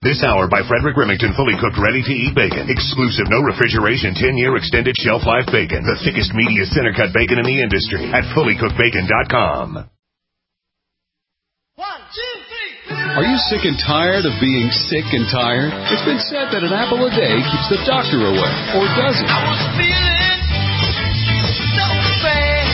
This hour by Frederick Remington, fully cooked, ready-to-eat bacon. Exclusive, no refrigeration, 10-year extended shelf life bacon. The thickest, meatiest center-cut bacon in the industry at fullycookedbacon.com. 1, 2, 3. Are you sick and tired of being sick and tired? It's been said that an apple a day keeps the doctor away. Or does it? I was feeling so bad.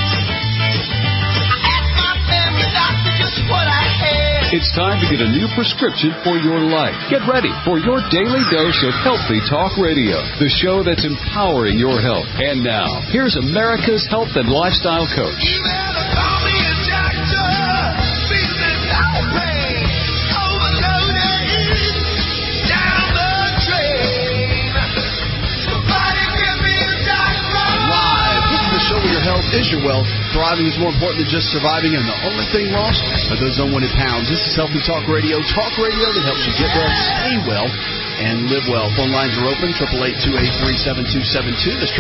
I asked my family doctor just what I had. It's time to get a new prescription for your life. Get ready for your daily dose of Healthy Talk Radio, the show that's empowering your health. And now, here's America's health and lifestyle coach. You better call me a doctor. Feeling no pain. Overloaded. Down the drain. Somebody give me a doctor. Live. This is the show where your health is your wealth. Thriving is more important than just surviving, and the only thing lost are those unwanted pounds. This is Healthy Talk Radio that helps you get well, stay well, and live well. Phone lines are open, 888-283-7272. That's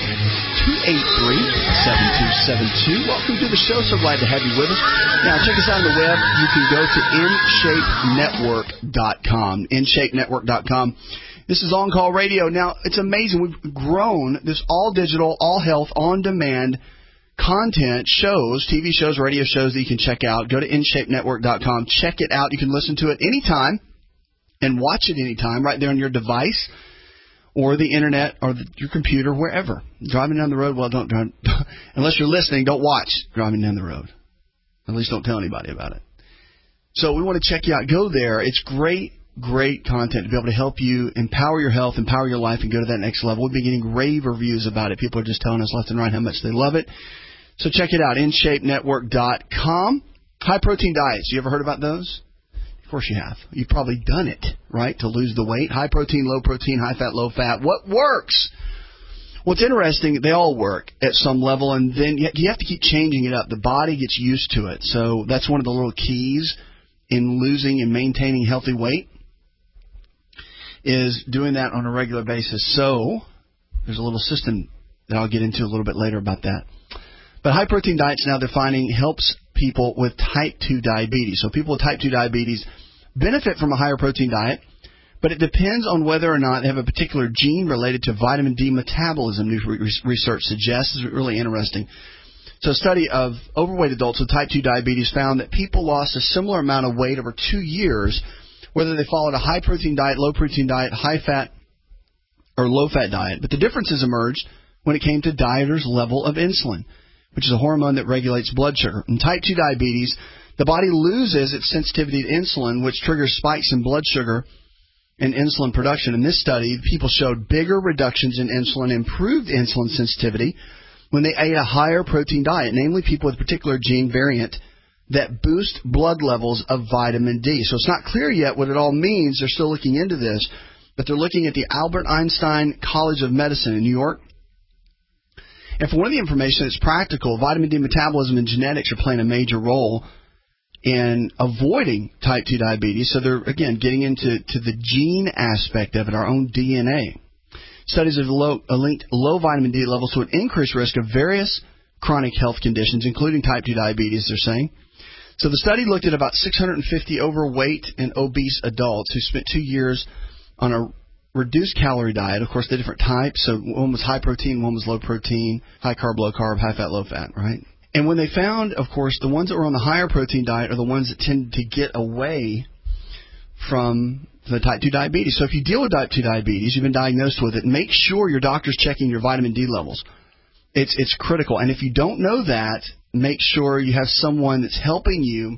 888-283-7272. Welcome to the show. So glad to have you with us. Now, check us out on the web. You can go to InShapeNetwork.com. InShapeNetwork.com. This is On Call Radio. Now, it's amazing. We've grown this all digital, all health, on demand content, shows, TV shows, radio shows that you can check out. Go to InShapeNetwork.com. Check it out. You can listen to it anytime and watch it anytime right there on your device or the internet or your computer, wherever. Driving down the road, well, don't drive. Unless you're listening, don't watch driving down the road. At least don't tell anybody about it. So we want to check you out. Go there. It's great content to be able to help you empower your health, empower your life, and go to that next level. We've been getting rave reviews about it. People are just telling us left and right how much they love it. So check it out, InShapeNetwork.com. High-protein diets. You ever heard about those? Of course you have. You've probably done it, right, to lose the weight. High-protein, low-protein, high-fat, low-fat. What works? What's interesting, they all work at some level, and then you have to keep changing it up. The body gets used to it. So that's one of the little keys in losing and maintaining healthy weight, is doing that on a regular basis. So there's a little system that I'll get into a little bit later about that. But high-protein diets now, they're finding, helps people with type 2 diabetes. So people with type 2 diabetes benefit from a higher protein diet, but it depends on whether or not they have a particular gene related to vitamin D metabolism, new research suggests. This is really interesting. So a study of overweight adults with type 2 diabetes found that people lost a similar amount of weight over 2 years, whether they followed a high-protein diet, low-protein diet, high-fat, or low-fat diet. But the differences emerged when it came to dieters' level of insulin, which is a hormone that regulates blood sugar. In type 2 diabetes, the body loses its sensitivity to insulin, which triggers spikes in blood sugar and insulin production. In this study, people showed bigger reductions in insulin, improved insulin sensitivity when they ate a higher protein diet, namely people with a particular gene variant that boost blood levels of vitamin D. So it's not clear yet what it all means. They're still looking into this, but they're looking at the Albert Einstein College of Medicine in New York. And for one of the information that's practical, vitamin D metabolism and genetics are playing a major role in avoiding type 2 diabetes. So they're, again, getting into the gene aspect of it, our own DNA. Studies have linked low vitamin D levels to an increased risk of various chronic health conditions, including type 2 diabetes, they're saying. So the study looked at about 650 overweight and obese adults who spent 2 years on a reduced calorie diet. Of course, the different types. So one was high protein, one was low protein, high carb, low carb, high fat, low fat, right? And when they found, of course, the ones that were on the higher protein diet are the ones that tend to get away from the type 2 diabetes. So if you deal with type 2 diabetes, you've been diagnosed with it, make sure your doctor's checking your vitamin D levels. It's critical. And if you don't know that, make sure you have someone that's helping you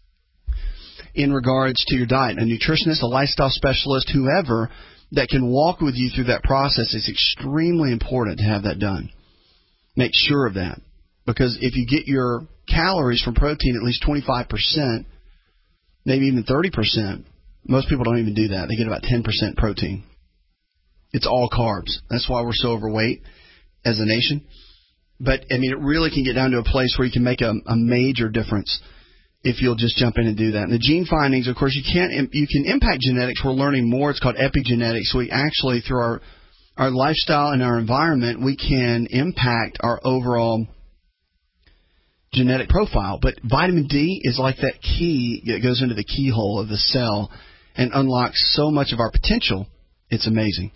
in regards to your diet, a nutritionist, a lifestyle specialist, whoever, that can walk with you through that process. It's extremely important to have that done. Make sure of that. Because if you get your calories from protein at least 25%, maybe even 30%, most people don't even do that. They get about 10% protein. It's all carbs. That's why we're so overweight as a nation. But, I mean, it really can get down to a place where you can make a major difference if you'll just jump in and do that. And the gene findings, of course, you can impact genetics. We're learning more. It's called epigenetics. We actually, through our lifestyle and our environment, we can impact our overall genetic profile. But vitamin D is like that key that goes into the keyhole of the cell and unlocks so much of our potential. It's amazing.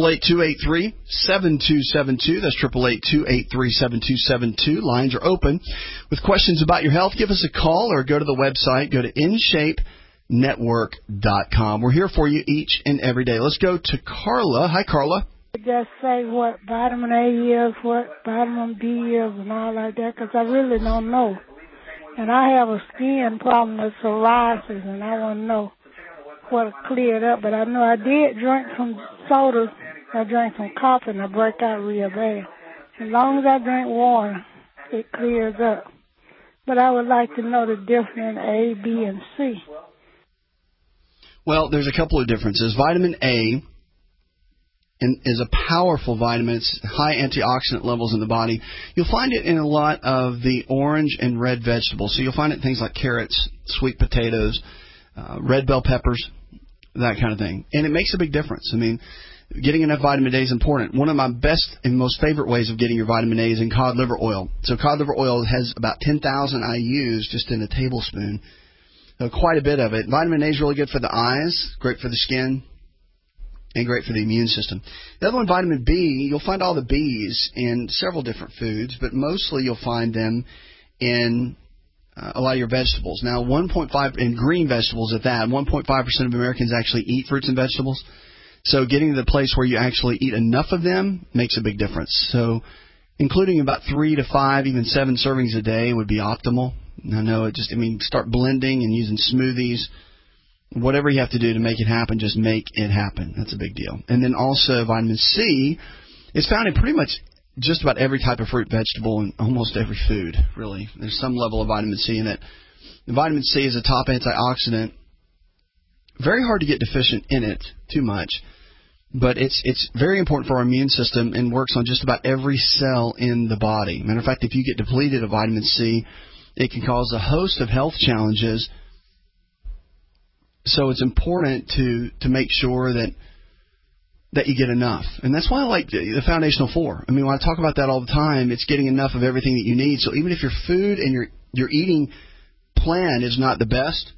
888-283-7272. That's 888-283-7272. Lines are open. With questions about your health, give us a call or go to the website. Go to InShapeNetwork.com. We're here for you each and every day. Let's go to Carla. Hi, Carla. Just say what vitamin A is, what vitamin B is, and all like that, because I really don't know. And I have a skin problem with psoriasis, and I want to know what cleared up. But I know I did drink some sodas. I drank some coffee, and I break out real bad. As long as I drink water, it clears up. But I would like to know the difference in A, B, and C. Well, there's a couple of differences. Vitamin A is a powerful vitamin. It's high antioxidant levels in the body. You'll find it in a lot of the orange and red vegetables. So you'll find it in things like carrots, sweet potatoes, red bell peppers, that kind of thing. And it makes a big difference. I mean, getting enough vitamin A is important. One of my best and most favorite ways of getting your vitamin A is in cod liver oil. So cod liver oil has about 10,000 IUs just in a tablespoon. So quite a bit of it. Vitamin A is really good for the eyes, great for the skin, and great for the immune system. The other one, vitamin B, you'll find all the Bs in several different foods, but mostly you'll find them in a lot of your vegetables. Now, 1.5 in green vegetables at that, 1.5% of Americans actually eat fruits and vegetables. So getting to the place where you actually eat enough of them makes a big difference. So including about 3 to 5, even 7 servings a day would be optimal. I know start blending and using smoothies. Whatever you have to do to make it happen, just make it happen. That's a big deal. And then also vitamin C is found in pretty much just about every type of fruit, vegetable, and almost every food, really. There's some level of vitamin C in it. And vitamin C is a top antioxidant. Very hard to get deficient in it too much, but it's very important for our immune system and works on just about every cell in the body. Matter of fact, if you get depleted of vitamin C, it can cause a host of health challenges. So it's important to make sure that you get enough. And that's why I like the Foundational 4. I mean, when I talk about that all the time, it's getting enough of everything that you need. So even if your food and your eating plan is not the best,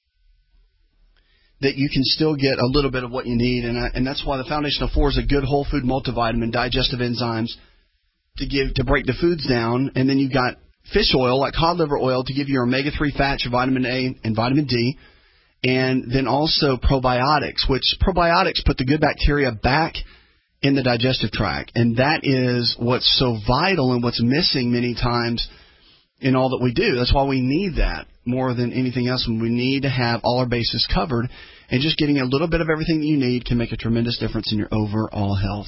that you can still get a little bit of what you need. And that's why the Foundational 4 is a good whole food multivitamin, digestive enzymes to break the foods down. And then you've got fish oil, like cod liver oil, to give you your omega-3 fats, your vitamin A and vitamin D. And then also probiotics, which probiotics put the good bacteria back in the digestive tract. And that is what's so vital and what's missing many times in all that we do. That's why we need that more than anything else. We need to have all our bases covered. And just getting a little bit of everything that you need can make a tremendous difference in your overall health.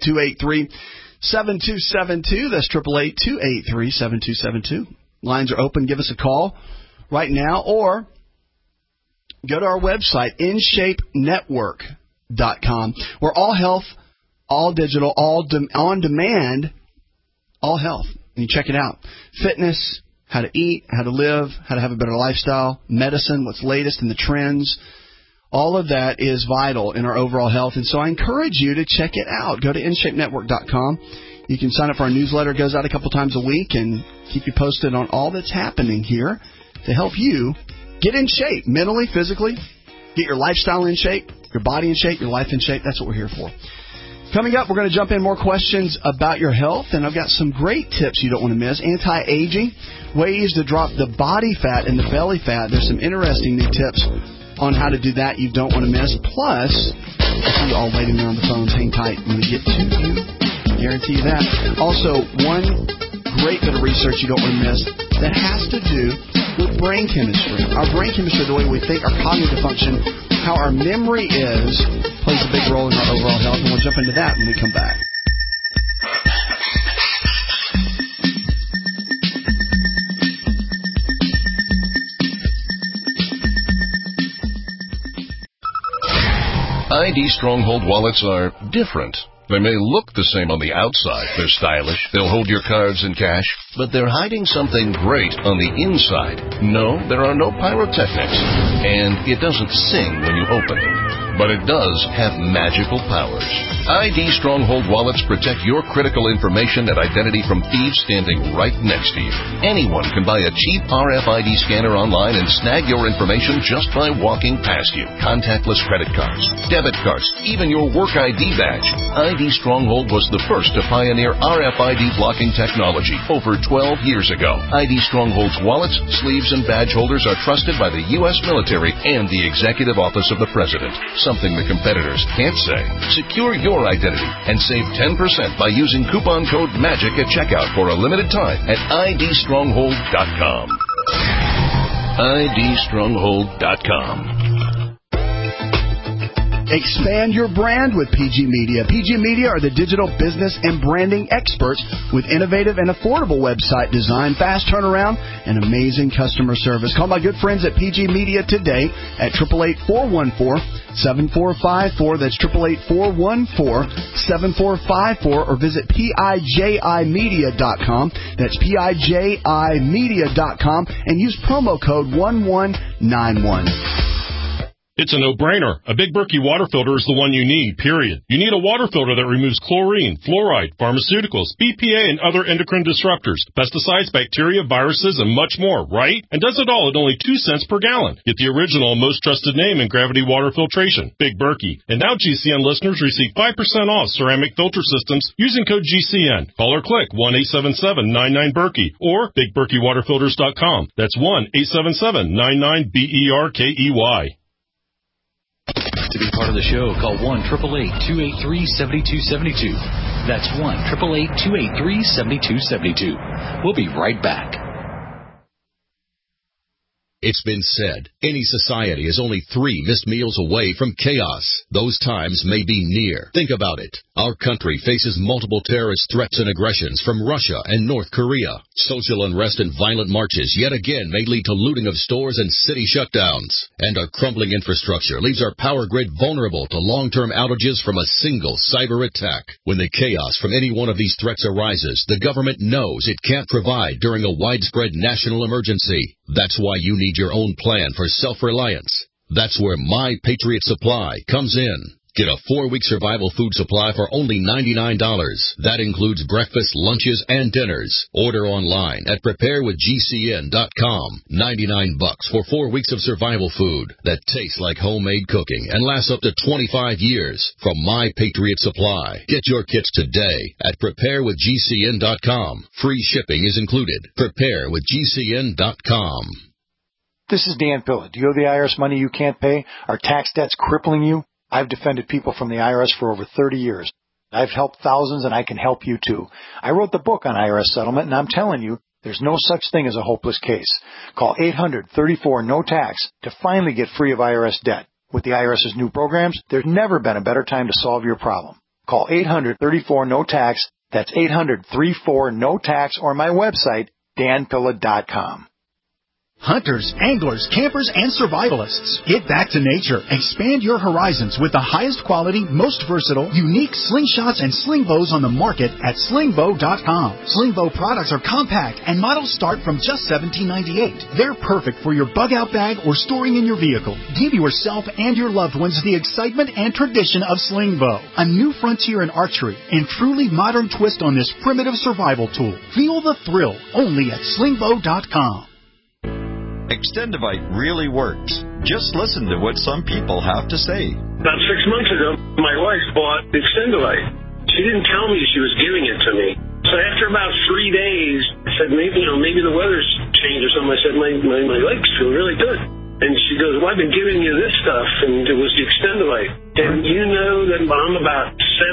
888-283-7272. That's 888-283-7272. Lines are open. Give us a call right now, or go to our website, InShapeNetwork.com. We're all health, all digital, all on demand, all health. And you check it out. Fitness, how to eat, how to live, how to have a better lifestyle, medicine, what's latest in the trends. All of that is vital in our overall health. And so I encourage you to check it out. Go to InShapeNetwork.com. You can sign up for our newsletter. It goes out a couple times a week and keep you posted on all that's happening here to help you get in shape, mentally, physically. Get your lifestyle in shape, your body in shape, your life in shape. That's what we're here for. Coming up, we're going to jump in more questions about your health, and I've got some great tips you don't want to miss. Anti-aging, ways to drop the body fat and the belly fat. There's some interesting new tips on how to do that you don't want to miss. Plus, I see you all waiting there on the phones. Hang tight. I'm going to get to you. I guarantee you that. Also, one great bit of research you don't want to miss that has to do with brain chemistry. Our brain chemistry, the way we think, our cognitive function, how our memory is, plays a big role in our overall health, and we'll jump into that when we come back. ID Stronghold wallets are different. They may look the same on the outside. They're stylish. They'll hold your cards and cash. But they're hiding something great on the inside. No, there are no pyrotechnics. And it doesn't sing when you open it. But but it does have magical powers. ID Stronghold wallets protect your critical information and identity from thieves standing right next to you. Anyone can buy a cheap RFID scanner online and snag your information just by walking past you. Contactless credit cards, debit cards, even your work ID badge. ID Stronghold was the first to pioneer RFID blocking technology over 12 years ago. ID Stronghold's wallets, sleeves, and badge holders are trusted by the U.S. military and the Executive Office of the President, something the competitors can't say. Secure your identity and save 10% by using coupon code MAGIC at checkout for a limited time at idstronghold.com. idstronghold.com. Expand your brand with PG Media. PG Media are the digital business and branding experts with innovative and affordable website design, fast turnaround, and amazing customer service. Call my good friends at PG Media today at 888-414-7454. That's 888-414-7454, or visit PIJImedia.com. That's PIJImedia.com, and use promo code 1191. It's a no-brainer. A Big Berkey water filter is the one you need, period. You need a water filter that removes chlorine, fluoride, pharmaceuticals, BPA, and other endocrine disruptors, pesticides, bacteria, viruses, and much more, right? And does it all at only 2 cents per gallon. Get the original and most trusted name in gravity water filtration, Big Berkey. And now GCN listeners receive 5% off ceramic filter systems using code GCN. Call or click 1-877-99-BERKEY or BigBerkeyWaterFilters.com. That's 1-877-99-BERKEY. To be part of the show, call 1-888-283-7272. That's 1-888-283-7272. We'll be right back. It's been said, any society is only 3 missed meals away from chaos. Those times may be near. Think about it. Our country faces multiple terrorist threats and aggressions from Russia and North Korea. Social unrest and violent marches yet again may lead to looting of stores and city shutdowns. And our crumbling infrastructure leaves our power grid vulnerable to long-term outages from a single cyber attack. When the chaos from any one of these threats arises, the government knows it can't provide during a widespread national emergency. That's why you need your own plan for self-reliance. That's where My Patriot Supply comes in. Get a 4-week survival food supply for only $99. That includes breakfast, lunches, and dinners. Order online at preparewithgcn.com. $99 for 4 weeks of survival food that tastes like homemade cooking and lasts up to 25 years from My Patriot Supply. Get your kits today at preparewithgcn.com. Free shipping is included. Preparewithgcn.com. This is Dan Pilla. Do you owe the IRS money you can't pay? Are tax debts crippling you? I've defended people from the IRS for over 30 years. I've helped thousands, and I can help you too. I wrote the book on IRS settlement, and I'm telling you, there's no such thing as a hopeless case. Call 800-34-NO-TAX to finally get free of IRS debt. With the IRS's new programs, there's never been a better time to solve your problem. Call 800-34-NO-TAX. That's 800-34-NO-TAX, or my website, danpilla.com. Hunters, anglers, campers, and survivalists. Get back to nature. Expand your horizons with the highest quality, most versatile, unique slingshots and sling bows on the market at slingbow.com. Slingbow products are compact and models start from just $17.98. They're perfect for your bug-out bag or storing in your vehicle. Give yourself and your loved ones the excitement and tradition of Slingbow, a new frontier in archery and truly modern twist on this primitive survival tool. Feel the thrill only at slingbow.com. Extendivite really works. Just listen to what some people have to say. About 6 months ago, my wife bought Extendivite. She didn't tell me she was giving it to me. So after about 3 days, I said, maybe the weather's changed or something. I said, my legs feel really good. And she goes, well, I've been giving you this stuff, and it was the Extendivite. And you know that I'm about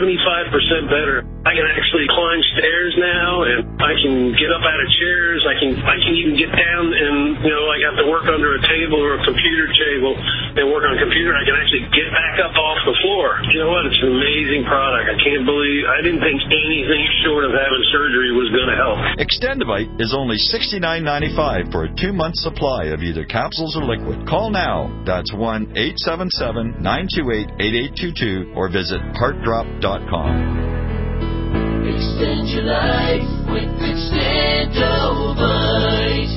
75% better. I can actually climb stairs now, and I can get up out of chairs. I can even get down and, I have to work under a table or a computer table and work on a computer. I can actually get back up off the floor. You know what? It's an amazing product. I didn't think anything short of having surgery was going to help. Extendivite is only $69.95 for a 2-month supply of either capsules or liquid. Call now. That's 1-877-928-8822 or visit heartdrop.com. Extend your life with Extendivite.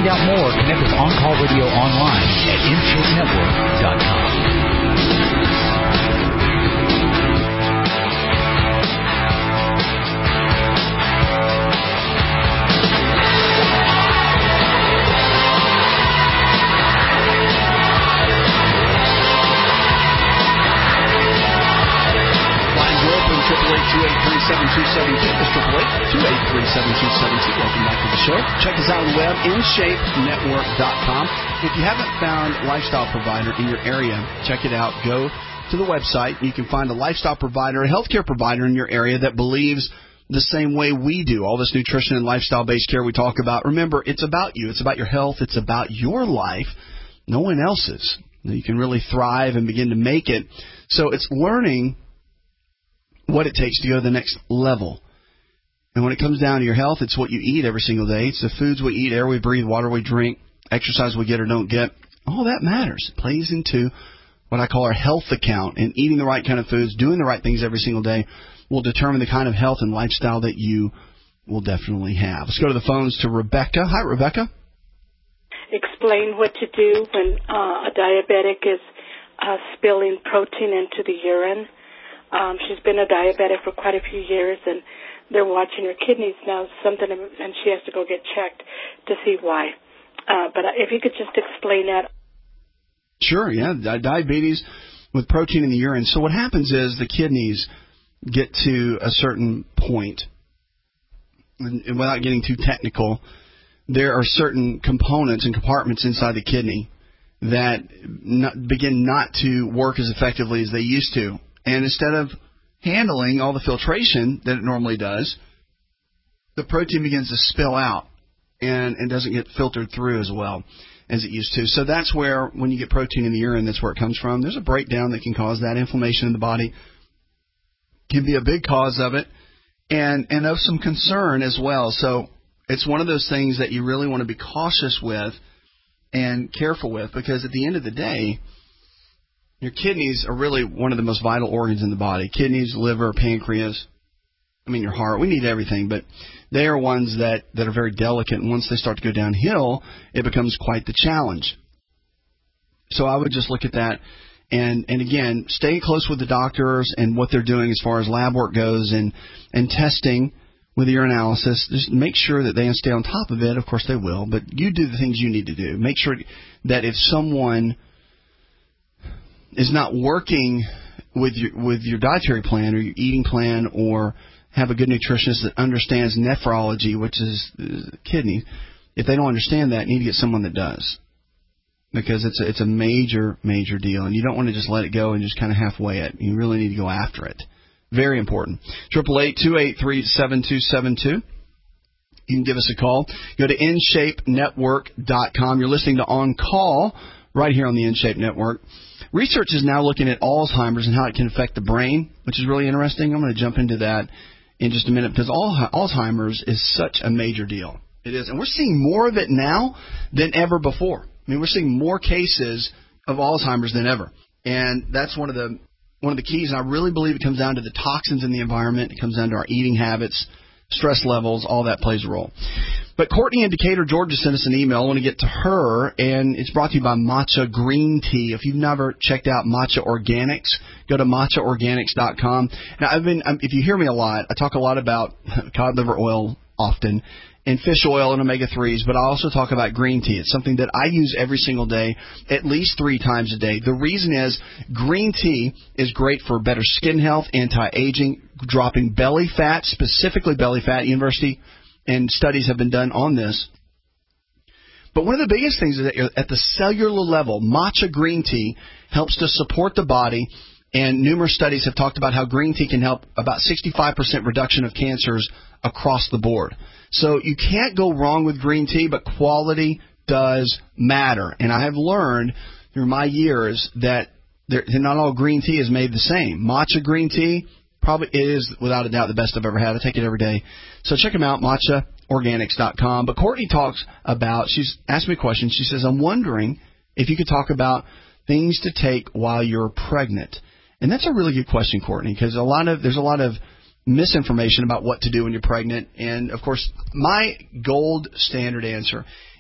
find out more, connect with On Call Radio online at InShapeNetwork.com. That's 888-283-7272. Welcome back to the show. Check us out on the web, InShapeNetwork.com. If you haven't found a lifestyle provider in your area, check it out. Go to the website. You can find a lifestyle provider, a healthcare provider in your area that believes the same way we do. All this nutrition and lifestyle-based care we talk about. Remember, it's about you. It's about your health. It's about your life. No one else's. You can really thrive and begin to make it. So it's learning what it takes to go to the next level. And when it comes down to your health, it's what you eat every single day. It's the foods we eat, air we breathe, water we drink, exercise we get or don't get. All that matters. It plays into what I call our health account. And eating the right kind of foods, doing the right things every single day will determine the kind of health and lifestyle that you will definitely have. Let's go to the phones to Rebecca. Hi, Rebecca. Explain what to do when a diabetic is spilling protein into the urine. She's been a diabetic for quite a few years, and they're watching her kidneys now, and she has to go get checked to see why. But if you could just explain that. Sure, yeah, diabetes with protein in the urine. So what happens is the kidneys get to a certain point, and without getting too technical, there are certain components and compartments inside the kidney that begin not to work as effectively as they used to. And instead of handling all the filtration that it normally does, the protein begins to spill out and doesn't get filtered through as well as it used to. So that's where, when you get protein in the urine, that's where it comes from. There's a breakdown that can cause that. Inflammation in the body can be a big cause of it, and of some concern as well. So it's one of those things that you really want to be cautious with and careful with, because at the end of the day, your kidneys are really one of the most vital organs in the body. Kidneys, liver, pancreas, your heart. We need everything, but they are ones that are very delicate, and once they start to go downhill, it becomes quite the challenge. So I would just look at that, and again, stay close with the doctors and what they're doing as far as lab work goes and testing with your analysis. Just make sure that they stay on top of it. Of course they will, but you do the things you need to do. Make sure that if someone is not working with your dietary plan or your eating plan, or have a good nutritionist that understands nephrology, which is kidney, if they don't understand that, you need to get someone that does, because it's a major, major deal, and you don't want to just let it go and just kind of halfway it. You really need to go after it. Very important. 888-283-7272. You can give us a call. Go to InShapeNetwork.com. You're listening to On Call right here on the InShape Network. Research is now looking at Alzheimer's and how it can affect the brain, which is really interesting. I'm going to jump into that in just a minute, because Alzheimer's is such a major deal. It is. And we're seeing more of it now than ever before. We're seeing more cases of Alzheimer's than ever. And that's one of the keys. And I really believe it comes down to the toxins in the environment. It comes down to our eating habits, stress levels, all that plays a role. But Courtney in Decatur, Georgia, sent us an email. I want to get to her, and it's brought to you by Matcha Green Tea. If you've never checked out Matcha Organics, go to matchaorganics.com. Now, if you hear me a lot, I talk a lot about cod liver oil often, and fish oil and omega-3s, but I also talk about green tea. It's something that I use every single day, at least 3 times a day. The reason is green tea is great for better skin health, anti-aging, dropping belly fat, specifically belly fat. University and studies have been done on this. But one of the biggest things is that at the cellular level, matcha green tea helps to support the body, and numerous studies have talked about how green tea can help about 65% reduction of cancers across the board. So you can't go wrong with green tea, but quality does matter. And I have learned through my years that not all green tea is made the same. Matcha green tea probably is, without a doubt, the best I've ever had. I take it every day. So check them out, matchaorganics.com. But Courtney talks about, she's asked me a question. She says, I'm wondering if you could talk about things to take while you're pregnant. And that's a really good question, Courtney, because there's a lot of misinformation about what to do when you're pregnant. And, of course, my gold standard answer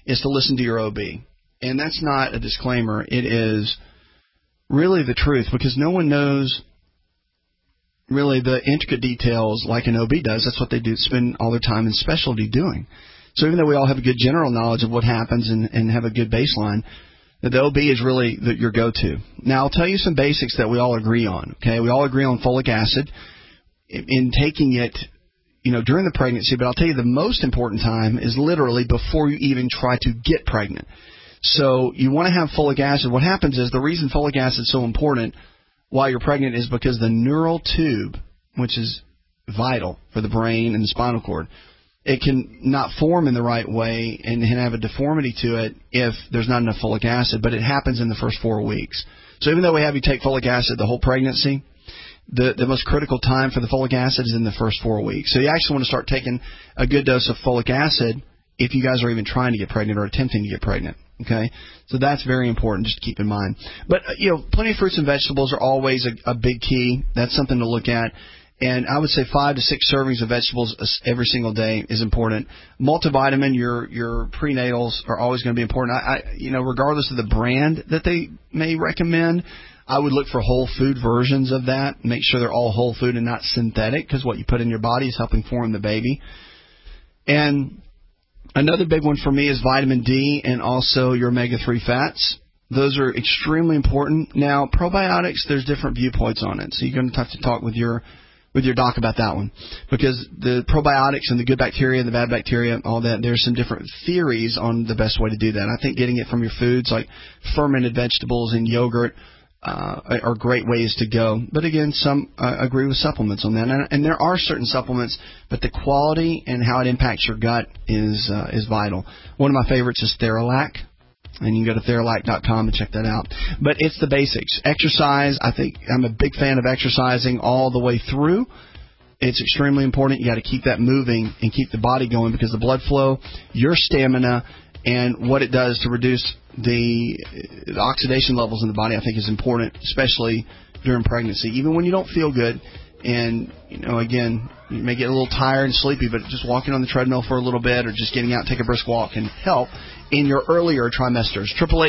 is to listen to your OB. And that's not a disclaimer. It is really the truth, because no one knows really the intricate details like an OB does. That's what they do, spend all their time in specialty doing. So even though we all have a good general knowledge of what happens and have a good baseline, the OB is really your go-to. Now, I'll tell you some basics that we all agree on. Okay, we all agree on folic acid in taking it, during the pregnancy. But I'll tell you the most important time is literally before you even try to get pregnant. So you want to have folic acid. What happens is the reason folic acid is so important while you're pregnant is because the neural tube, which is vital for the brain and the spinal cord, it can not form in the right way and have a deformity to it if there's not enough folic acid, but it happens in the first 4 weeks. So even though we have you take folic acid the whole pregnancy, the most critical time for the folic acid is in the first 4 weeks. So you actually want to start taking a good dose of folic acid if you guys are even trying to get pregnant or attempting to get pregnant. Okay, so that's very important just to keep in mind. But, plenty of fruits and vegetables are always a big key. That's something to look at. And I would say 5 to 6 servings of vegetables every single day is important. Multivitamin, your prenatals are always going to be important. Regardless of the brand that they may recommend, I would look for whole food versions of that. Make sure they're all whole food and not synthetic, because what you put in your body is helping form the baby. And another big one for me is vitamin D and also your omega-3 fats. Those are extremely important. Now, probiotics, there's different viewpoints on it, so you're going to have to talk with your doc about that one, because the probiotics and the good bacteria and the bad bacteria, all that, there's some different theories on the best way to do that. I think getting it from your foods like fermented vegetables and yogurt are great ways to go. But again, some agree with supplements on that. And there are certain supplements, but the quality and how it impacts your gut is vital. One of my favorites is Theralac. And you can go to Theralac.com and check that out. But it's the basics. Exercise, I think I'm a big fan of exercising all the way through. It's extremely important. You got to keep that moving and keep the body going, because the blood flow, your stamina, and what it does to reduce the oxidation levels in the body, I think is important, especially during pregnancy. Even when you don't feel good, and, again, you may get a little tired and sleepy, but just walking on the treadmill for a little bit or just getting out, take a brisk walk can help in your earlier trimesters.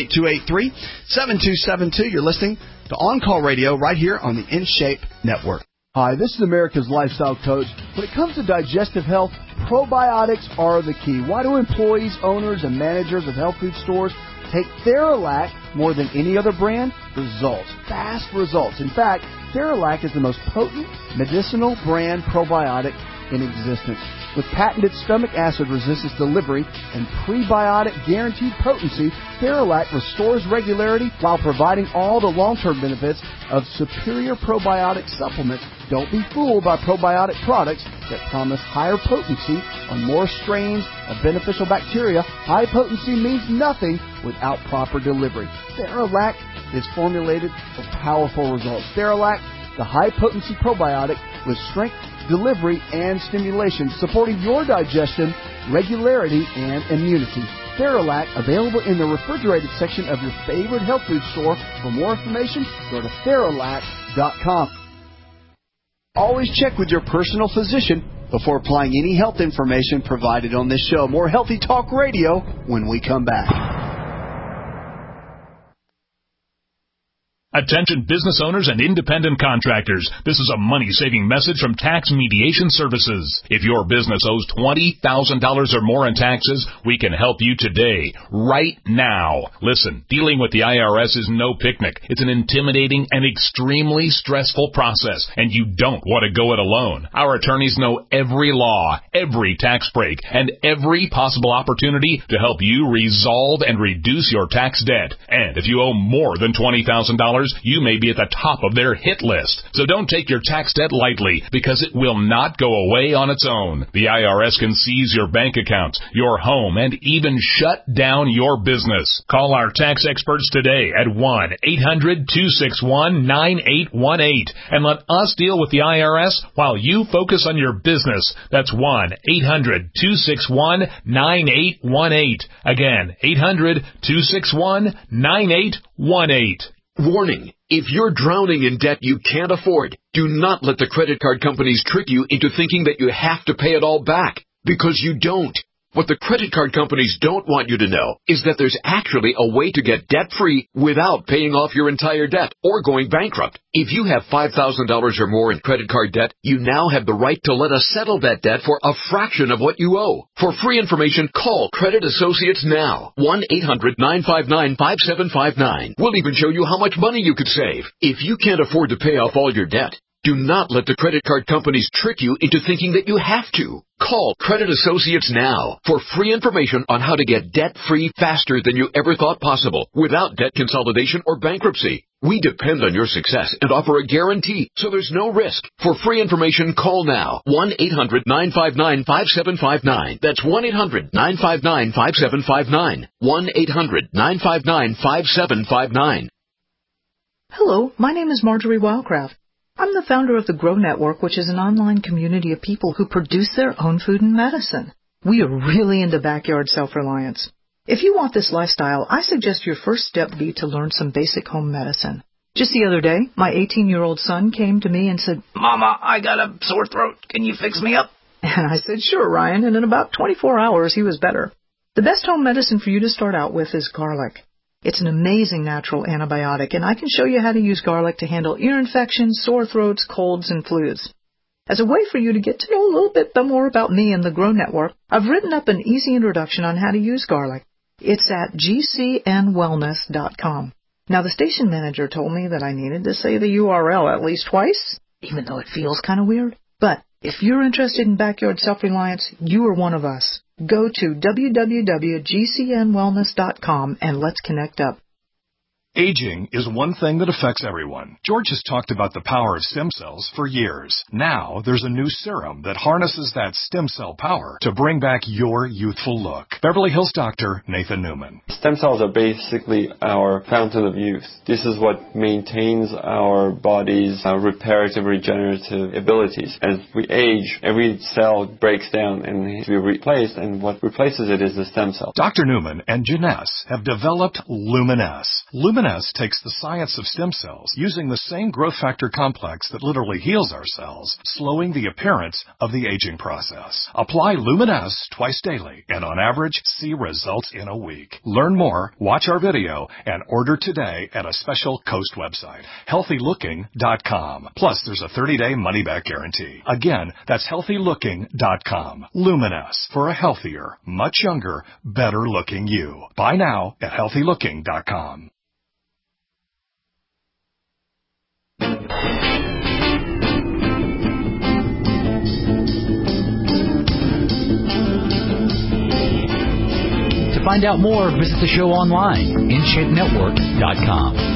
888-283-7272. You're listening to On Call Radio right here on the InShape Network. Hi, this is America's Lifestyle Coach. When it comes to digestive health, probiotics are the key. Why do employees, owners, and managers of health food stores take Theralac more than any other brand? Results. Fast results. In fact, Theralac is the most potent medicinal brand probiotic in existence. With patented stomach acid resistance delivery and prebiotic guaranteed potency, Theralac restores regularity while providing all the long-term benefits of superior probiotic supplements. Don't be fooled by probiotic products that promise higher potency on more strains of beneficial bacteria. High potency means nothing without proper delivery. Theralac is formulated for powerful results. Theralac, the high-potency probiotic with strength, delivery, and stimulation, supporting your digestion, regularity, and immunity. Theralac, available in the refrigerated section of your favorite health food store. For more information, go to Theralac.com. Always check with your personal physician before applying any health information provided on this show. More Healthy Talk Radio when we come back. Attention business owners and independent contractors. This is a money-saving message from Tax Mediation Services. If your business owes $20,000 or more in taxes, we can help you today, right now. Listen, dealing with the IRS is no picnic. It's an intimidating and extremely stressful process, and you don't want to go it alone. Our attorneys know every law, every tax break, and every possible opportunity to help you resolve and reduce your tax debt. And if you owe more than $20,000, you may be at the top of their hit list. So don't take your tax debt lightly, because it will not go away on its own. The IRS can seize your bank accounts, your home, and even shut down your business. Call our tax experts today at 1-800-261-9818 and let us deal with the IRS while you focus on your business. That's 1-800-261-9818. Again, 800-261-9818. Warning, if you're drowning in debt you can't afford, do not let the credit card companies trick you into thinking that you have to pay it all back, because you don't. What the credit card companies don't want you to know is that there's actually a way to get debt-free without paying off your entire debt or going bankrupt. If you have $5,000 or more in credit card debt, you now have the right to let us settle that debt for a fraction of what you owe. For free information, call Credit Associates now. 1-800-959-5759. We'll even show you how much money you could save. If you can't afford to pay off all your debt, do not let the credit card companies trick you into thinking that you have to. Call Credit Associates now for free information on how to get debt-free faster than you ever thought possible without debt consolidation or bankruptcy. We depend on your success and offer a guarantee, so there's no risk. For free information, call now. 1-800-959-5759. That's 1-800-959-5759. 1-800-959-5759. Hello, my name is Marjorie Wildcraft. I'm the founder of the Grow Network, which is an online community of people who produce their own food and medicine. We are really into backyard self-reliance. If you want this lifestyle, I suggest your first step be to learn some basic home medicine. Just the other day, my 18-year-old son came to me and said, "Mama, I got a sore throat. Can you fix me up?" And I said, "Sure, Ryan," and in about 24 hours, he was better. The best home medicine for you to start out with is garlic. It's an amazing natural antibiotic, and I can show you how to use garlic to handle ear infections, sore throats, colds, and flus. As a way for you to get to know a little bit more about me and the Grow Network, I've written up an easy introduction on how to use garlic. It's at gcnwellness.com. Now, the station manager told me that I needed to say the URL at least twice, even though it feels kind of weird. But if you're interested in backyard self-reliance, you are one of us. Go to www.gcnwellness.com and let's connect up. Aging is one thing that affects everyone. George has talked about the power of stem cells for years. Now, there's a new serum that harnesses that stem cell power to bring back your youthful look. Beverly Hills doctor Nathan Newman. Stem cells are basically our fountain of youth. This is what maintains our body's reparative, regenerative abilities. As we age, every cell breaks down and needs to be replaced, and what replaces it is the stem cell. Dr. Newman and Janess have developed Luminess. Luminess takes the science of stem cells, using the same growth factor complex that literally heals our cells, slowing the appearance of the aging process. Apply Luminess twice daily, and on average, see results in a week. Learn more, watch our video, and order today at a special Coast website, healthylooking.com. Plus, there's a 30-day money-back guarantee. Again, that's healthylooking.com. Luminess, for a healthier, much younger, better-looking you. Buy now at healthylooking.com. To find out more, visit the show online, InShapeNetwork.com.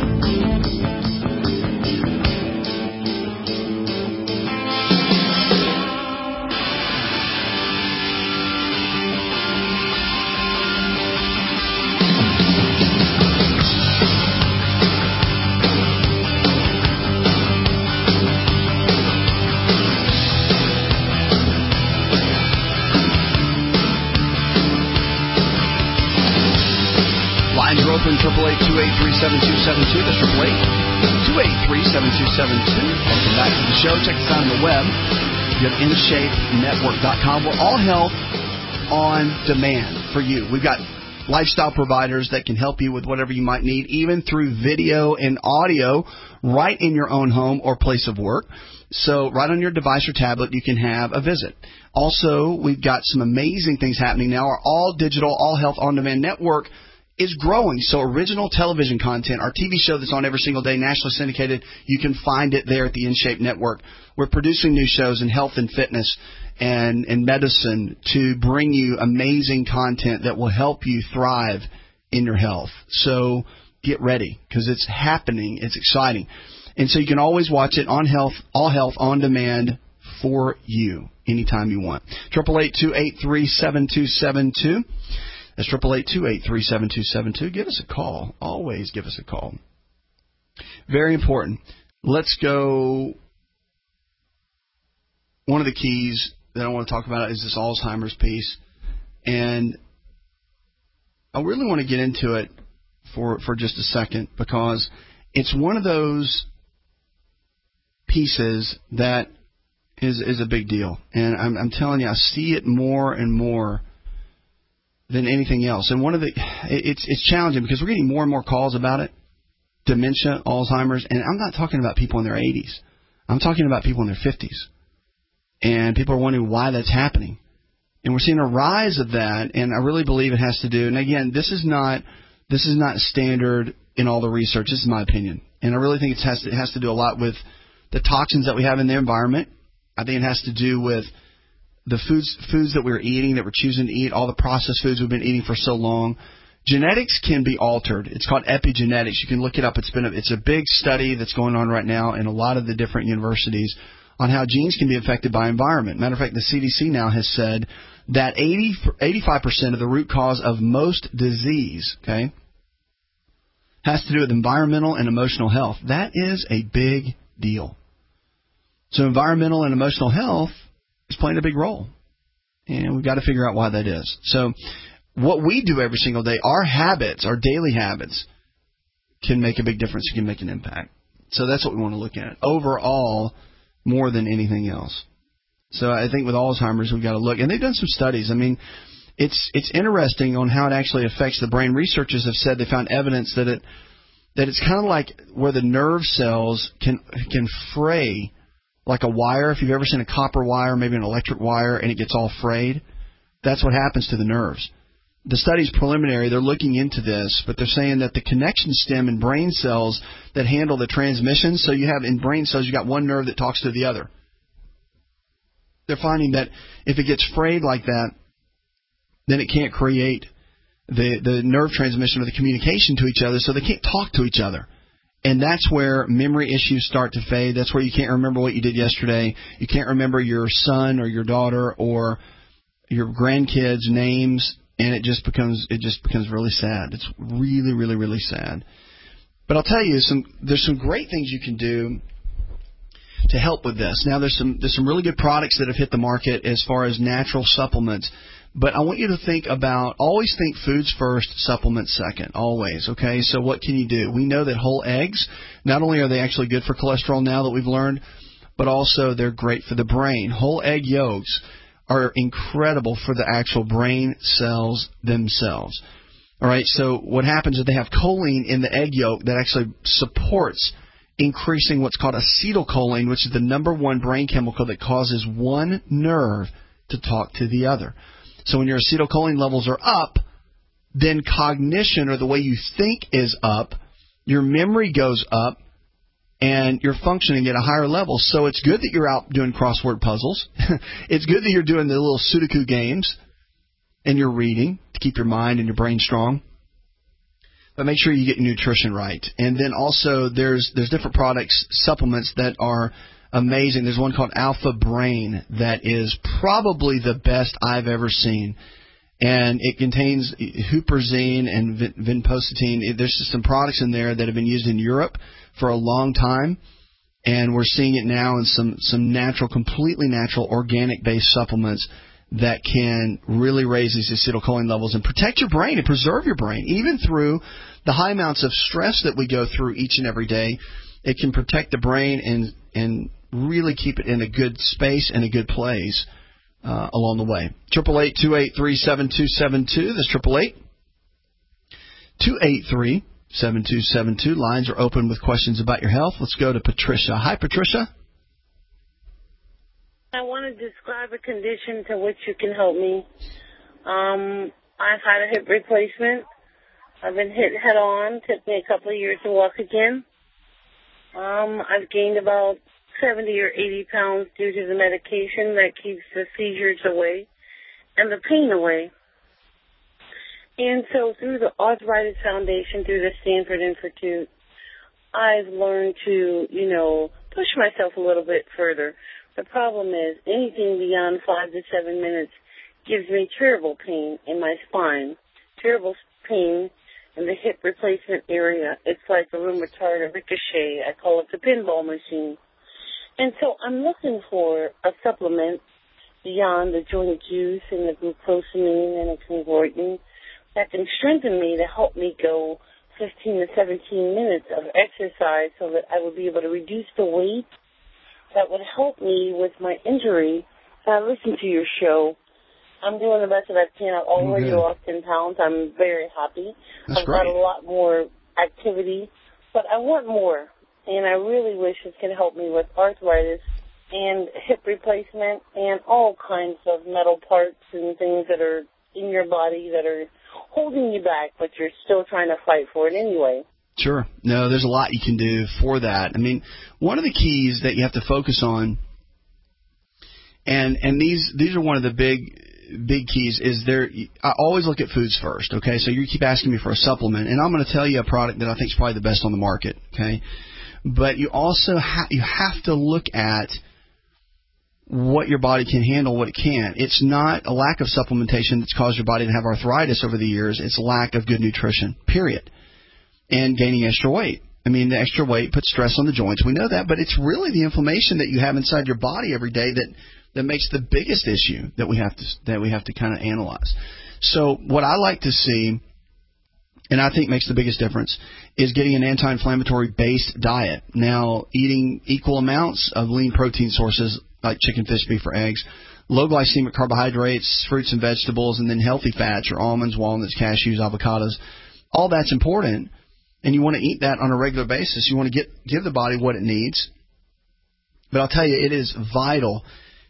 Open 888-283-7272. That's 888-283-7272. Welcome back to the show. Check us out on the web. You have InShapeNetwork.com. We're all health on demand for you. We've got lifestyle providers that can help you with whatever you might need, even through video and audio, right in your own home or place of work. So right on your device or tablet, you can have a visit. Also, we've got some amazing things happening now. Our all-digital, all-health on-demand network is growing. So original television content, our TV show that's on every single day, nationally syndicated, you can find it there at the InShape Network. We're producing new shows in health and fitness and medicine to bring you amazing content that will help you thrive in your health. So get ready, because it's happening. It's exciting. And so you can always watch it on health, all health on demand for you anytime you want. 888-283-7272. That's 888-283-7272. Give us a call. Always give us a call. Very important. Let's go. One of the keys that I want to talk about is this Alzheimer's piece. And I really want to get into it for just a second, because it's one of those pieces that is a big deal. And I'm telling you, I see it more and more than anything else. And it's challenging because we're getting more and more calls about it. Dementia, Alzheimer's, and I'm not talking about people in their 80s. I'm talking about people in their 50s. And people are wondering why that's happening. And we're seeing a rise of that, and I really believe it has to do, and again, this is not standard in all the research. This is my opinion. And I really think it has to do a lot with the toxins that we have in the environment. I think it has to do with the foods that we're eating, that we're choosing to eat, all the processed foods we've been eating for so long. Genetics can be altered. It's called epigenetics. You can look it up. It's a big study that's going on right now in a lot of the different universities on how genes can be affected by environment. Matter of fact, the CDC now has said that 85% of the root cause of most disease, okay, has to do with environmental and emotional health. That is a big deal. So environmental and emotional health is playing a big role. And we've got to figure out why that is. So what we do every single day, our habits, our daily habits, can make a big difference, can make an impact. So that's what we want to look at overall more than anything else. So I think with Alzheimer's, we've got to look. And they've done some studies. I mean, it's interesting on how it actually affects the brain. Researchers have said they found evidence that it's kind of like where the nerve cells can fray like a wire. If you've ever seen a copper wire, maybe an electric wire, and it gets all frayed, that's what happens to the nerves. The study's preliminary. They're looking into this, but they're saying that the connection stem in brain cells that handle the transmission, so you have in brain cells, you got one nerve that talks to the other. They're finding that if it gets frayed like that, then it can't create the nerve transmission or the communication to each other, so they can't talk to each other. And that's where memory issues start to fade. That's where you can't remember what you did yesterday. You can't remember your son or your daughter or your grandkids' names. And it just becomes really sad. It's really, really, really sad. But I'll tell you, there's some great things you can do to help with this. Now, there's some really good products that have hit the market as far as natural supplements. But I want you to always think foods first, supplements second, always, okay? So what can you do? We know that whole eggs, not only are they actually good for cholesterol now that we've learned, but also they're great for the brain. Whole egg yolks are incredible for the actual brain cells themselves. All right, so what happens is they have choline in the egg yolk that actually supports increasing what's called acetylcholine, which is the number one brain chemical that causes one nerve to talk to the other. So when your acetylcholine levels are up, then cognition, or the way you think, is up, your memory goes up, and you're functioning at a higher level. So it's good that you're out doing crossword puzzles. It's good that you're doing the little Sudoku games, and you're reading to keep your mind and your brain strong. But make sure you get your nutrition right. And then also there's different products, supplements that are amazing. There's one called Alpha Brain that is probably the best I've ever seen. And it contains huperzine and vinpocetine. There's just some products in there that have been used in Europe for a long time, and we're seeing it now in some natural, completely natural, organic-based supplements that can really raise these acetylcholine levels and protect your brain and preserve your brain. Even through the high amounts of stress that we go through each and every day, it can protect the brain and really keep it in a good space and a good place along the way. 888-283-7272. That's 888-283-7272. Lines are open with questions about your health. Let's go to Patricia. Hi, Patricia. I want to describe a condition to which you can help me. I've had a hip replacement. I've been hit head on. Took me a couple of years to walk again. I've gained about 70 or 80 pounds due to the medication that keeps the seizures away and the pain away. And so through the Arthritis Foundation, through the Stanford Institute, I've learned to, push myself a little bit further. The problem is anything beyond 5 to 7 minutes gives me terrible pain in my spine, terrible pain in the hip replacement area. It's like a rheumatoid, a ricochet. I call it the pinball machine. And so I'm looking for a supplement beyond the joint juice and the glucosamine and the chondroitin that can strengthen me to help me go 15 to 17 minutes of exercise so that I will be able to reduce the weight that would help me with my injury. I listened to your show, I'm doing the best that I can. I've already lost 10 pounds. I'm very happy. I've got a lot more activity, but I want more. And I really wish it can help me with arthritis and hip replacement and all kinds of metal parts and things that are in your body that are holding you back, but you're still trying to fight for it anyway. Sure. No, there's a lot you can do for that. I mean, one of the keys that you have to focus on, and these are one of the big keys, is I always look at foods first, okay? So you keep asking me for a supplement, and I'm going to tell you a product that I think is probably the best on the market, okay? But you also you have to look at what your body can handle, what it can't. It's not a lack of supplementation that's caused your body to have arthritis over the years. It's a lack of good nutrition, period. And gaining extra weight. I mean, the extra weight puts stress on the joints. We know that, but it's really the inflammation that you have inside your body every day that makes the biggest issue that we have to kind of analyze. So what I like to see, and I think makes the biggest difference, is getting an anti-inflammatory based diet. Now, eating equal amounts of lean protein sources like chicken, fish, beef, or eggs, low glycemic carbohydrates, fruits and vegetables, and then healthy fats, your almonds, walnuts, cashews, avocados. All that's important, and you want to eat that on a regular basis. You want to give the body what it needs. But I'll tell you, it is vital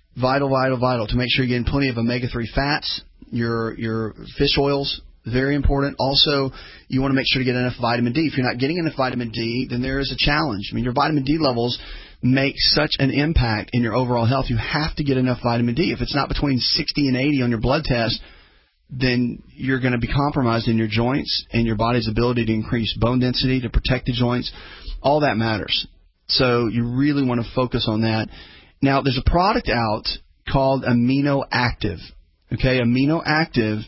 to make sure you're getting plenty of omega-3 fats, your fish oils, very important. Also, you want to make sure to get enough vitamin D. If you're not getting enough vitamin D, then there is a challenge. I mean, your vitamin D levels make such an impact in your overall health. You have to get enough vitamin D. If it's not between 60 and 80 on your blood test, then you're going to be compromised in your joints and your body's ability to increase bone density, to protect the joints. All that matters. So you really want to focus on that. Now, there's a product out called Amino Active. Okay, Amino Active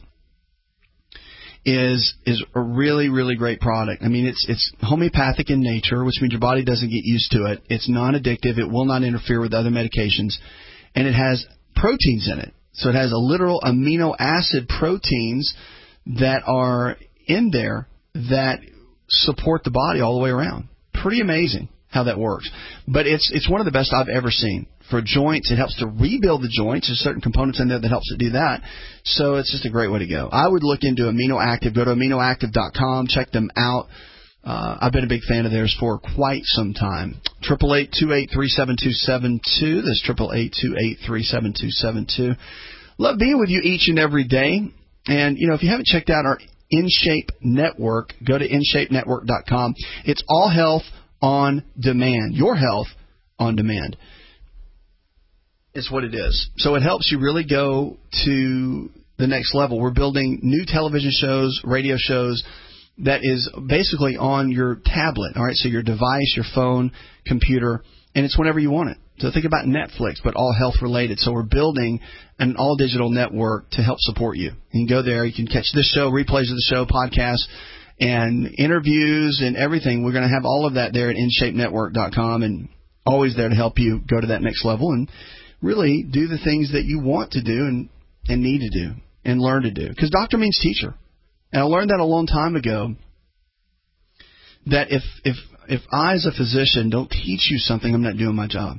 is a really, really great product. I mean, it's homeopathic in nature, which means your body doesn't get used to it. It's non-addictive. It will not interfere with other medications. And it has proteins in it. So it has a literal amino acid proteins that are in there that support the body all the way around. Pretty amazing how that works. But it's one of the best I've ever seen. For joints, it helps to rebuild the joints. There's certain components in there that helps to do that. So it's just a great way to go. I would look into Amino Active. Go to aminoactive.com. Check them out. I've been a big fan of theirs for quite some time. 888-283-7272. That's 888-283-7272. Love being with you each and every day. And, if you haven't checked out our InShape Network, go to InShapeNetwork.com. It's all health on demand. Your health on demand. It's what it is. So it helps you really go to the next level. We're building new television shows, radio shows, that is basically on your tablet, all right? So your device, your phone, computer, and it's whenever you want it. So think about Netflix, but all health-related. So we're building an all-digital network to help support you. You can go there. You can catch this show, replays of the show, podcasts, and interviews and everything. We're going to have all of that there at InShapeNetwork.com, and always there to help you go to that next level and really do the things that you want to do and need to do and learn to do. Because doctor means teacher. And I learned that a long time ago, that if I as a physician don't teach you something, I'm not doing my job.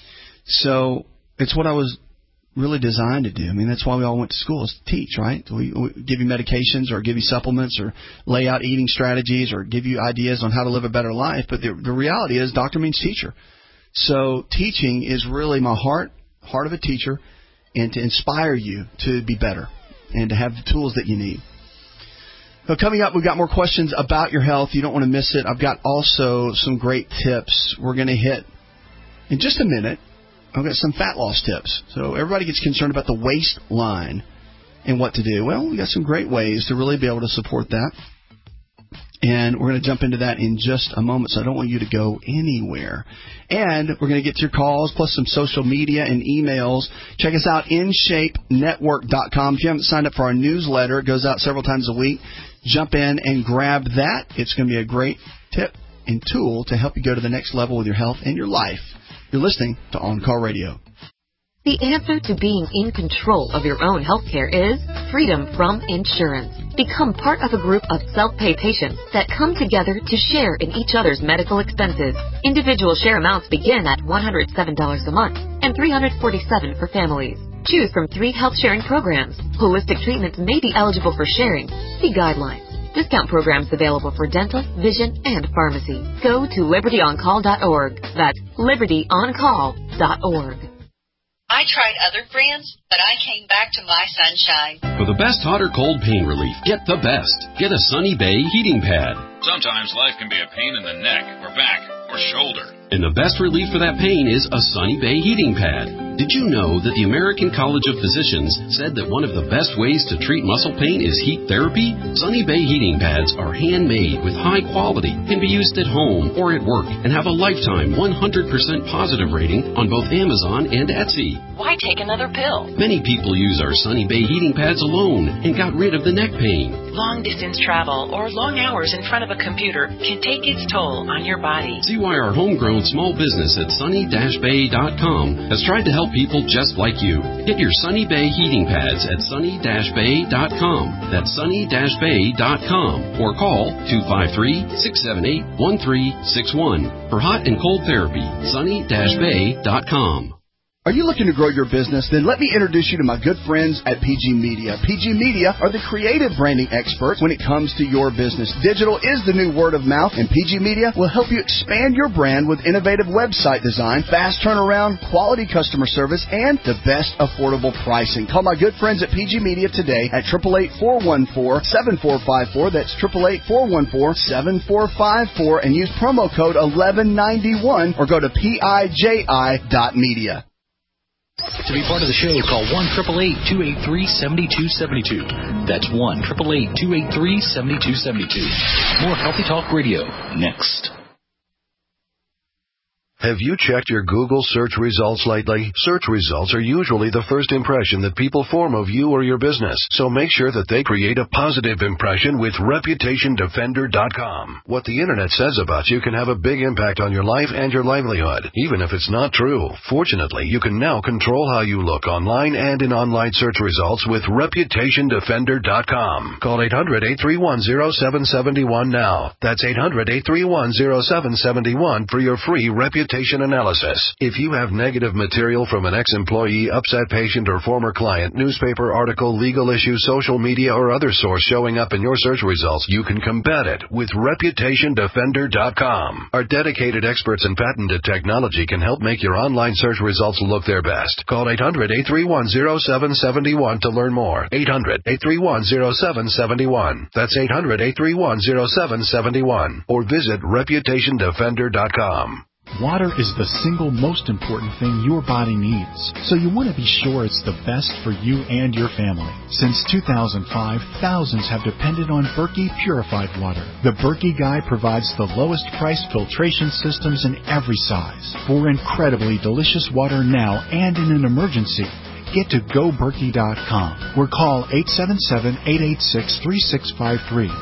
So it's what I was really designed to do. I mean, that's why we all went to school, is to teach, right? We give you medications or give you supplements or lay out eating strategies or give you ideas on how to live a better life. But the reality is doctor means teacher. So teaching is really my heart of a teacher, and to inspire you to be better and to have the tools that you need. So coming up, we've got more questions about your health. You don't want to miss it. I've got also some great tips we're going to hit in just a minute. I've got some fat loss tips. So everybody gets concerned about the waistline and what to do. Well, we've got some great ways to really be able to support that. And we're going to jump into that in just a moment, so I don't want you to go anywhere. And we're going to get to your calls, plus some social media and emails. Check us out, InShapeNetwork.com. If you haven't signed up for our newsletter, it goes out several times a week. Jump in and grab that. It's going to be a great tip and tool to help you go to the next level with your health and your life. You're listening to On Call Radio. The answer to being in control of your own health care is freedom from insurance. Become part of a group of self-pay patients that come together to share in each other's medical expenses. Individual share amounts begin at $107 a month and $347 for families. Choose from 3 health-sharing programs. Holistic treatments may be eligible for sharing. See guidelines. Discount programs available for dental, vision, and pharmacy. Go to libertyoncall.org. That's libertyoncall.org. I tried other brands, but I came back to My Sunshine. For the best hot or cold pain relief, get the best. Get a Sunny Bay heating pad. Sometimes life can be a pain in the neck or back or shoulder. And the best relief for that pain is a Sunny Bay heating pad. Did you know that the American College of Physicians said that one of the best ways to treat muscle pain is heat therapy? Sunny Bay heating pads are handmade with high quality, can be used at home or at work, and have a lifetime 100% positive rating on both Amazon and Etsy. Why take another pill? Many people use our Sunny Bay heating pads alone and got rid of the neck pain. Long distance travel or long hours in front of a computer can take its toll on your body. See why our homegrown small business at sunny-bay.com has tried to help people just like you. Get your Sunny Bay heating pads at sunny-bay.com. That's sunny-bay.com or call 253-678-1361 for hot and cold therapy. sunny-bay.com. Are you looking to grow your business? Then let me introduce you to my good friends at PG Media. PG Media are the creative branding experts when it comes to your business. Digital is the new word of mouth, and PG Media will help you expand your brand with innovative website design, fast turnaround, quality customer service, and the best affordable pricing. Call my good friends at PG Media today at 888-414-7454. That's 888-414-7454, and use promo code 1191 or go to PIJI.media. To be part of the show, call 1-888-283-7272. That's 1-888-283-7272. More Healthy Talk Radio next. Have you checked your Google search results lately? Search results are usually the first impression that people form of you or your business, so make sure that they create a positive impression with ReputationDefender.com. What the Internet says about you can have a big impact on your life and your livelihood, even if it's not true. Fortunately, you can now control how you look online and in online search results with ReputationDefender.com. Call 800-831-0771 now. That's 800-831-0771 for your free reputation analysis. If you have negative material from an ex-employee, upset patient, or former client, newspaper article, legal issue, social media, or other source showing up in your search results, you can combat it with ReputationDefender.com. Our dedicated experts in patented technology can help make your online search results look their best. Call 800-831-0771 to learn more. 800-831-0771. That's 800-831-0771. Or visit ReputationDefender.com. Water is the single most important thing your body needs, so you want to be sure it's the best for you and your family. Since 2005, thousands have depended on Berkey purified water. The Berkey Guy provides the lowest price filtration systems in every size. For incredibly delicious water now and in an emergency, get to GoBerkey.com or call 877-886-3653.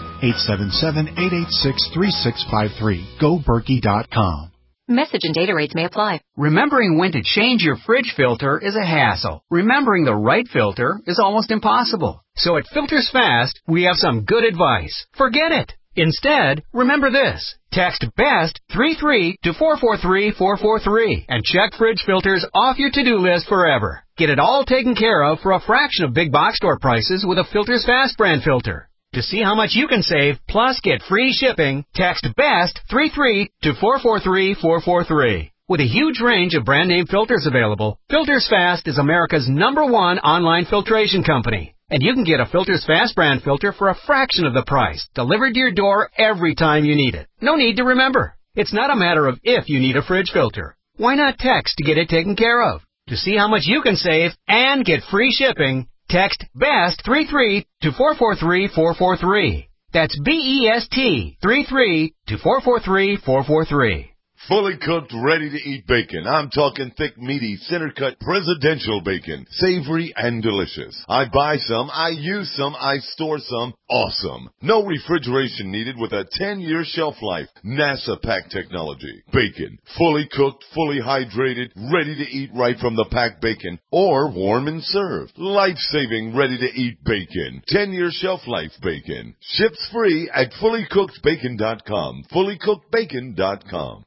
877-886-3653. GoBerkey.com. Message and data rates may apply. Remembering when to change your fridge filter is a hassle. Remembering the right filter is almost impossible. So at Filters Fast, we have some good advice. Forget it. Instead, remember this. Text BEST 33 to 443-443 and check fridge filters off your to-do list forever. Get it all taken care of for a fraction of big box store prices with a Filters Fast brand filter. To see how much you can save, plus get free shipping, text BEST 33 to 443-443. With a huge range of brand name filters available, Filters Fast is America's #1 online filtration company. And you can get a Filters Fast brand filter for a fraction of the price, delivered to your door every time you need it. No need to remember. It's not a matter of if you need a fridge filter. Why not text to get it taken care of? To see how much you can save and get free shipping, text BEST 33 to 443-443. That's BEST 33 to 443-443. Fully cooked, ready-to-eat bacon. I'm talking thick, meaty, center-cut presidential bacon. Savory and delicious. I buy some, I use some, I store some. Awesome. No refrigeration needed with a 10-year shelf life. NASA pack technology. Bacon. Fully cooked, fully hydrated, ready to eat right from the packed bacon. Or warm and served. Life-saving, ready-to-eat bacon. 10-year shelf life bacon. Ships free at fullycookedbacon.com. Fullycookedbacon.com.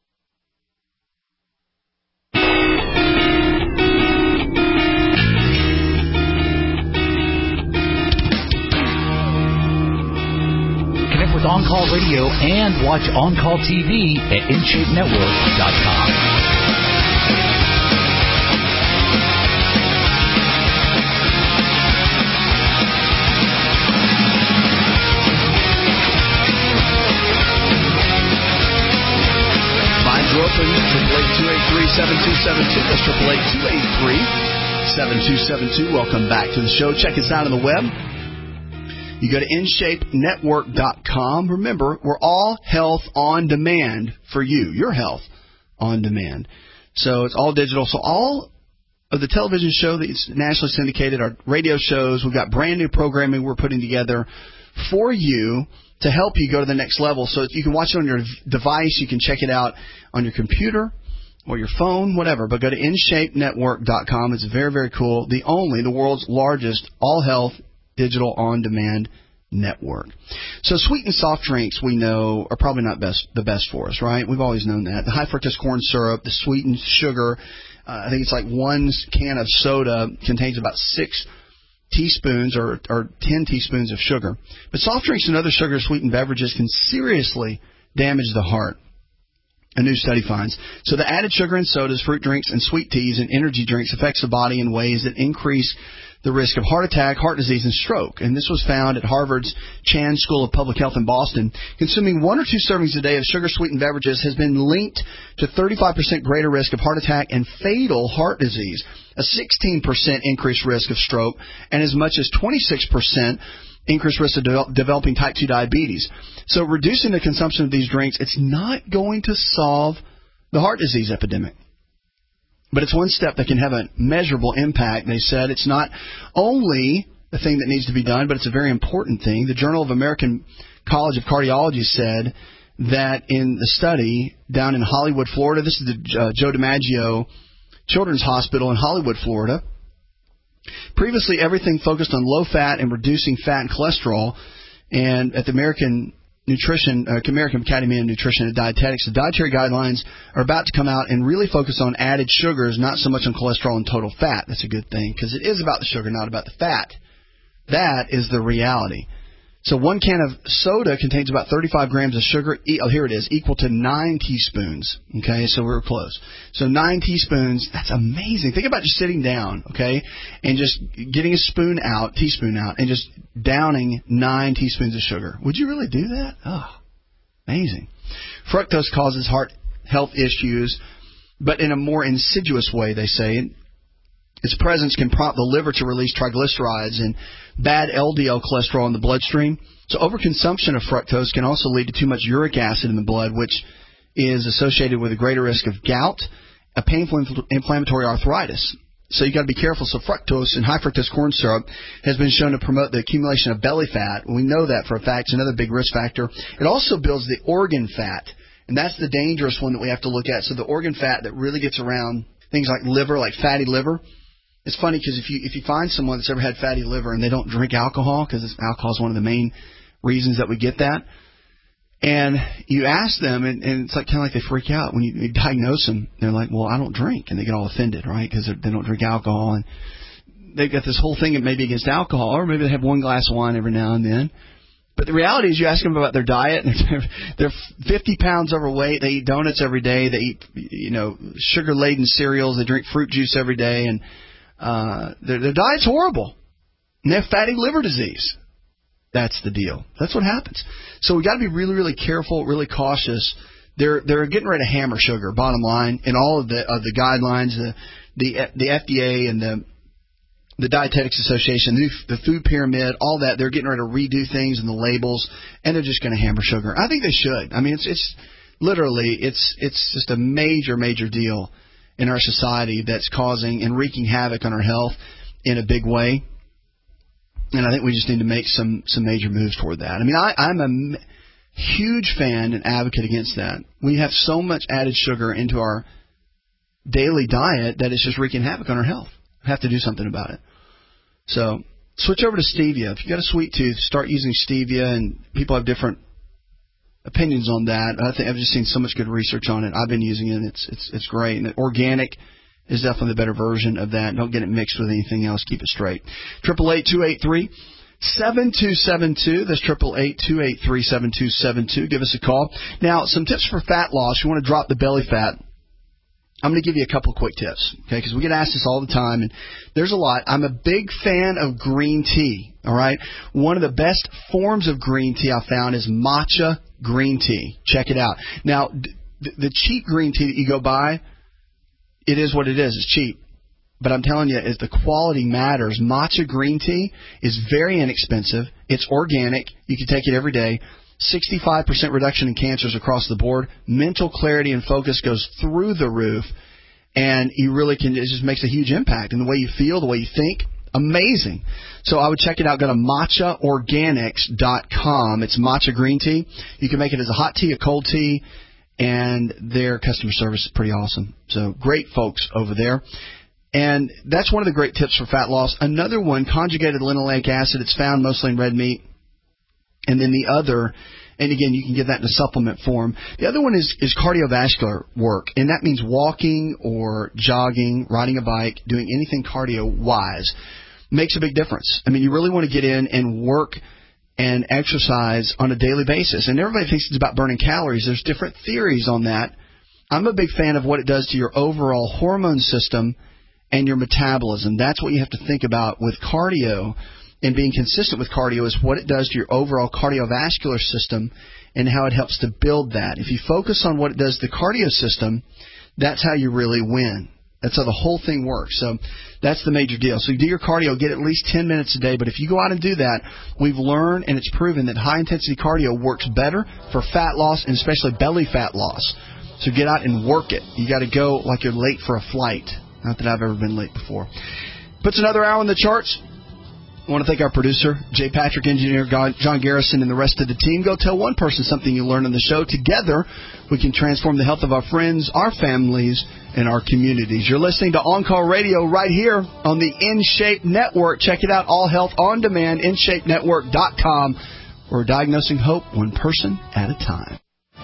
On-Call Radio and watch On-Call TV at InShapeNetwork.com. Open, 888-283-7272. That's 888-283-7272. Welcome back to the show. Check us out on the web. You go to InShapeNetwork.com. Remember, we're all health on demand for you. Your health on demand. So it's all digital. So all of the television show that's nationally syndicated, our radio shows, we've got brand new programming we're putting together for you to help you go to the next level. So you can watch it on your device. You can check it out on your computer or your phone, whatever. But go to InShapeNetwork.com. It's very, very cool. The world's largest all-health digital on-demand network. So sweet and soft drinks, we know, are probably not the best for us, right? We've always known that. The high fructose corn syrup, the sweetened sugar, I think it's like one can of soda contains about 6 teaspoons or 10 teaspoons of sugar. But soft drinks and other sugar-sweetened beverages can seriously damage the heart, a new study finds. So the added sugar in sodas, fruit drinks, and sweet teas and energy drinks affects the body in ways that increase the risk of heart attack, heart disease, and stroke. And this was found at Harvard's Chan School of Public Health in Boston. Consuming 1 or 2 servings a day of sugar-sweetened beverages has been linked to 35% greater risk of heart attack and fatal heart disease, a 16% increased risk of stroke, and as much as 26% increased risk of developing type 2 diabetes. So reducing the consumption of these drinks, it's not going to solve the heart disease epidemic. But it's one step that can have a measurable impact. They said it's not only a thing that needs to be done, but it's a very important thing. The Journal of American College of Cardiology said that in the study down in Hollywood, Florida, this is the Joe DiMaggio Children's Hospital in Hollywood, Florida. Previously, everything focused on low fat and reducing fat and cholesterol. And at the American Academy of Nutrition and Dietetics, the dietary guidelines are about to come out and really focus on added sugars, not so much on cholesterol and total fat. That's a good thing because it is about the sugar, not about the fat. That is the reality. So 1 can of soda contains about 35 grams of sugar. Here it is, equal to 9 teaspoons. Okay, so we're close. So 9 teaspoons, that's amazing. Think about just sitting down, okay, and just getting a teaspoon out, and just downing 9 teaspoons of sugar. Would you really do that? Oh, amazing. Fructose causes heart health issues, but in a more insidious way, they say. Its presence can prompt the liver to release triglycerides and bad LDL cholesterol in the bloodstream. So overconsumption of fructose can also lead to too much uric acid in the blood, which is associated with a greater risk of gout, a painful inflammatory arthritis. So you got to be careful. So fructose and high fructose corn syrup has been shown to promote the accumulation of belly fat. We know that for a fact. It's another big risk factor. It also builds the organ fat, and that's the dangerous one that we have to look at. So the organ fat that really gets around things like liver, like fatty liver. It's funny because if you find someone that's ever had fatty liver and they don't drink alcohol, because alcohol is one of the main reasons that we get that, and you ask them, and it's like kind of like they freak out when you diagnose them. They're like, well, I don't drink, and they get all offended, right, because they don't drink alcohol, and they've got this whole thing that maybe against alcohol, or maybe they have 1 glass of wine every now and then. But the reality is you ask them about their diet, and they're 50 pounds overweight. They eat donuts every day. They eat, sugar-laden cereals. They drink fruit juice every day, and their diet's horrible. And they have fatty liver disease. That's the deal. That's what happens. So we got to be really, really careful, really cautious. They're getting ready to hammer sugar. Bottom line, in all of the guidelines, the FDA and the Dietetics Association, the Food Pyramid, all that, they're getting ready to redo things in the labels, and they're just going to hammer sugar. I think they should. I mean, it's literally it's just a major, major deal in our society that's causing and wreaking havoc on our health in a big way. And I think we just need to make some major moves toward that. I mean, I'm a huge fan and advocate against that. We have so much added sugar into our daily diet that it's just wreaking havoc on our health. We have to do something about it. So switch over to stevia. If you got a sweet tooth, start using stevia, and people have different opinions on that. I think I've just seen so much good research on it. I've been using it. It's great. And organic is definitely the better version of that. Don't get it mixed with anything else. Keep it straight. 888-283-7272. 7272. That's 888-283-7272. Give us a call. Now, some tips for fat loss. You want to drop the belly fat. I'm going to give you a couple quick tips, okay, because we get asked this all the time, and there's a lot. I'm a big fan of green tea, all right? One of the best forms of green tea I found is matcha green tea. Check it out. Now, the cheap green tea that you go buy, it is what it is. It's cheap. But I'm telling you, if the quality matters, matcha green tea is very inexpensive. It's organic. You can take it every day. 65% reduction in cancers across the board. Mental clarity and focus goes through the roof. And you really can, it just makes a huge impact in the way you feel, the way you think. Amazing. So I would check it out. Go to matchaorganics.com. It's matcha green tea. You can make it as a hot tea, a cold tea, and their customer service is pretty awesome. So great folks over there. And that's one of the great tips for fat loss. Another one, conjugated linoleic acid. It's found mostly in red meat. And then the other, and again, you can get that in a supplement form. The other one is cardiovascular work, and that means walking or jogging, riding a bike, doing anything cardio-wise. Makes a big difference. I mean, you really want to get in and work and exercise on a daily basis. And everybody thinks it's about burning calories. There's different theories on that. I'm a big fan of what it does to your overall hormone system and your metabolism. That's what you have to think about with cardio. And being consistent with cardio is what it does to your overall cardiovascular system and how it helps to build that. If you focus on what it does to the cardio system, that's how you really win. That's how the whole thing works. So that's the major deal. So you do your cardio, get at least 10 minutes a day. But if you go out and do that, we've learned and it's proven that high-intensity cardio works better for fat loss and especially belly fat loss. So get out and work it. You got to go like you're late for a flight. Not that I've ever been late before. Puts another hour on the charts. I want to thank our producer, J. Patrick, engineer John Garrison, and the rest of the team. Go tell one person something you learned on the show. Together, we can transform the health of our friends, our families, and our communities. You're listening to On Call Radio right here on the InShape Network. Check it out, All Health on Demand, InShapeNetwork.com. We're diagnosing hope one person at a time.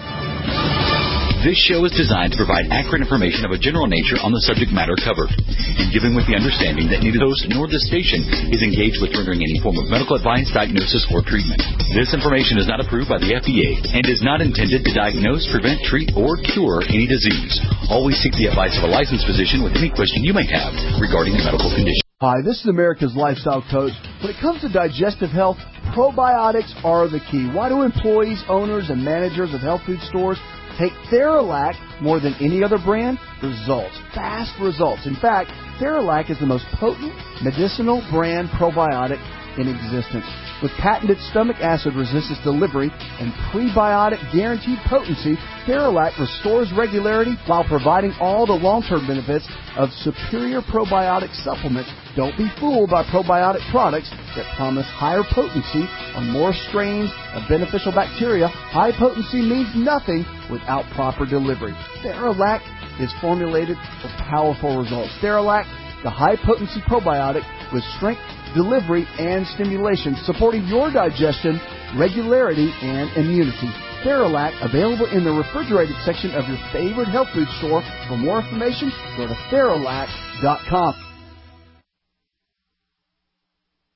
This show is designed to provide accurate information of a general nature on the subject matter covered, and given with the understanding that neither the host nor the station is engaged with rendering any form of medical advice, diagnosis, or treatment. This information is not approved by the FDA and is not intended to diagnose, prevent, treat, or cure any disease. Always seek the advice of a licensed physician with any question you may have regarding a medical condition. Hi, this is America's Lifestyle Coach. When it comes to digestive health, probiotics are the key. Why do employees, owners, and managers of health food stores take Theralac more than any other brand? Results. Fast results. In fact, Theralac is the most potent medicinal brand probiotic in existence. With patented stomach acid resistance delivery and prebiotic guaranteed potency, Theralac restores regularity while providing all the long-term benefits of superior probiotic supplements. Don't be fooled by probiotic products that promise higher potency on more strains of beneficial bacteria. High potency means nothing without proper delivery. Theralac is formulated for powerful results. Theralac, the high-potency probiotic with strength, delivery, and stimulation, supporting your digestion, regularity, and immunity. Theralac, available in the refrigerated section of your favorite health food store. For more information, go to Theralac.com.